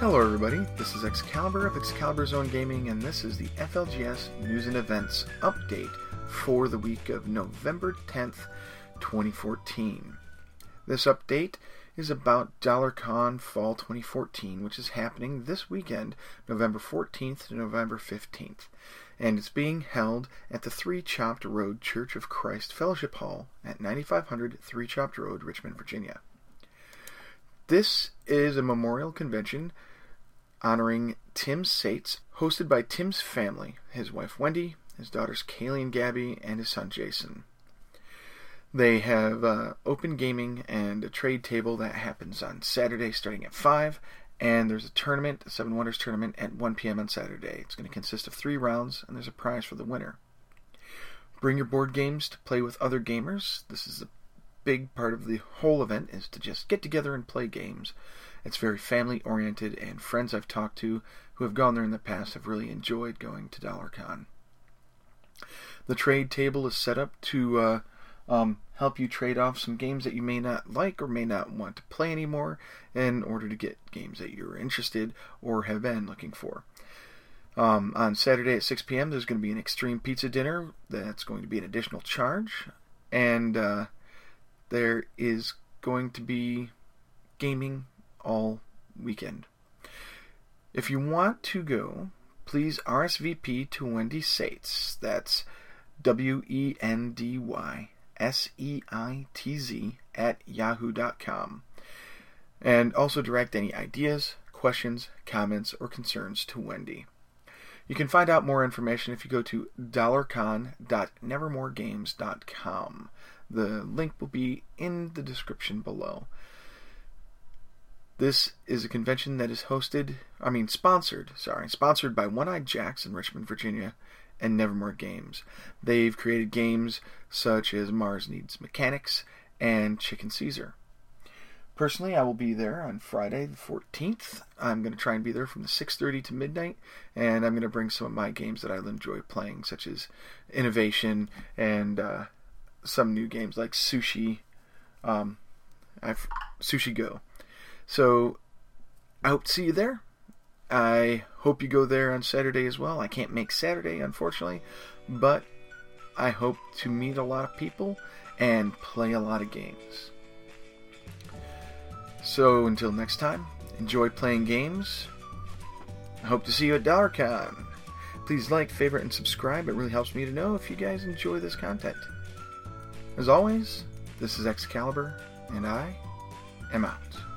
Hello everybody, this is Excalibur of Excalibur Zone Gaming, and this is the FLGS News and Events update for the week of November 10th, 2014. This update is about DollarCon Fall 2014, which is happening this weekend, November 14th to November 15th, and it's being held at the Three Chopped Road Church of Christ Fellowship Hall at 9500 Three Chopped Road, Richmond, Virginia. This is a memorial convention honoring Tim Sates, hosted by Tim's family, his wife Wendy, his daughters Kaylee and Gabby, and his son Jason. They have open gaming and a trade table that happens on Saturday starting at 5, and there's a tournament, a Seven Wonders tournament, at 1 p.m. on Saturday. It's going to consist of 3 rounds, and there's a prize for the winner. Bring your board games to play with other gamers. This is a big part of the whole event, is to just get together and play games. It's very family oriented, and friends I've talked to who have gone there in the past have really enjoyed going to DollarCon. The trade table is set up to help you trade off some games that you may not like or may not want to play anymore in order to get games that you're interested or have been looking for. On Saturday at 6 p.m. there's going to be an extreme pizza dinner that's going to be an additional charge, and there is going to be gaming all weekend. If you want to go, please RSVP to Wendy Sates. That's WendySeitz at yahoo.com. And also direct any ideas, questions, comments, or concerns to Wendy. You can find out more information if you go to dollarcon.nevermoregames.com. The link will be in the description below. This is a convention that is sponsored by One-Eyed Jacks in Richmond, Virginia, and Nevermore Games. They've created games such as Mars Needs Mechanics and Chicken Caesar. Personally, I will be there on Friday the 14th. I'm going to try and be there from the 6:30 to midnight, and I'm going to bring some of my games that I enjoy playing, such as Innovation and some new games like Sushi Go. So, I hope to see you there. I hope you go there on Saturday as well. I can't make Saturday, unfortunately, but I hope to meet a lot of people and play a lot of games. So, until next time, enjoy playing games. I hope to see you at DollarCon. Please like, favorite, and subscribe. It really helps me to know if you guys enjoy this content. As always, this is Excalibur, and I am out.